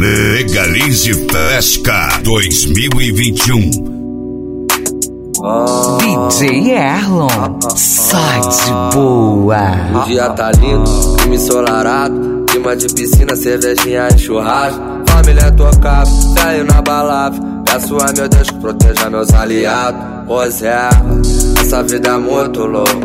Legalize Fresca 2021. DJ Erlon, sai de boa. O dia tá lindo, clima ensolarado, clima de piscina, cervejinha e churrasco. Família tocada, velho na balada. Peço a meu Deus que proteja meus aliados. Pois é, essa vida é muito louca,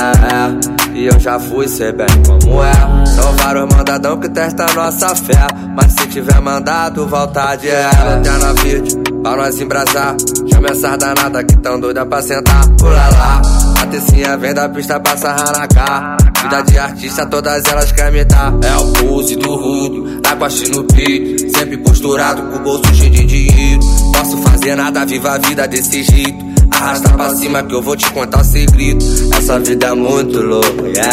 e eu já fui, sei bem como é. São vários mandadão que testam nossa fé, mas se tiver mandado, vontade é. Lanterna verde, pra nós embrasar. Chama essas danadas que tão doida pra sentar. Pula lá, a tecinha vem da pista pra sarrar na cara. Vida de artista, todas elas querem me dar. É o pose do rudo, tá com a no peito, sempre posturado, com o bolso cheio de dinheiro. Posso fazer nada, viva a vida desse jeito. Arrasta pra cima que eu vou te contar o segredo. Essa vida é muito louca,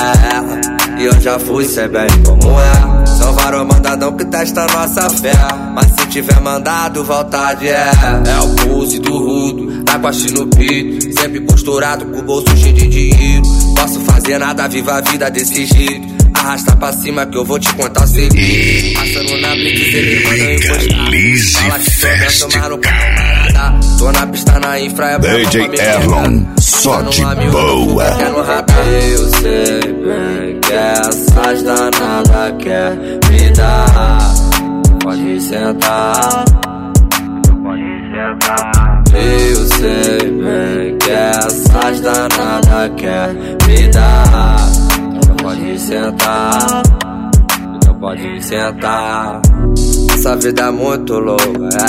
e eu já fui, sei bem como é. São vários mandadão que testam nossa fé, mas se tiver mandado, vontade é. É o pose do rudo, tá com a no peito, sempre posturado, com o bolso cheio de dinheiro. Posso fazer nada, viva a vida desse jeito. Arrasta pra cima que eu vou te contar o segredo. Passando na blitz, ele manda encostar. Fala que tô dentro, mas não quero nada. Tô na pista na infra, é bravo. DJ Erlon, só de boa. Eu sei bem que essas danadas quer me dar. Pode sentar, pode sentar. Eu sei bem que essas danadas quer me dar. Pode sentar, então pode sentar. Essa vida é muito louca,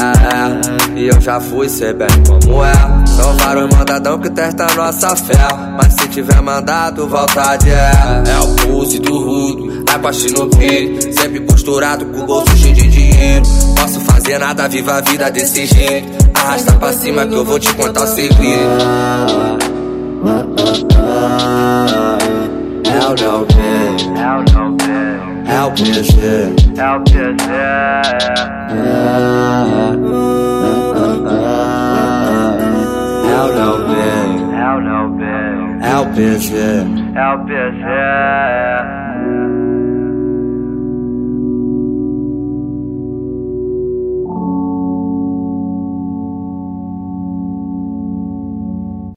e eu já fui, sei bem como é. São vários mandadão que testam nossa fé, mas se tiver mandado, vontade é. É o pose do rudo, tá com a no peito, sempre posturado, com o bolso cheio de dinheiro. Posso fazer nada, viva a vida desse jeito. Arrasta pra cima que eu vou te contar o segredo. É o não tem, é o PG, é o PG. É o não tem, é o PG, é o PG.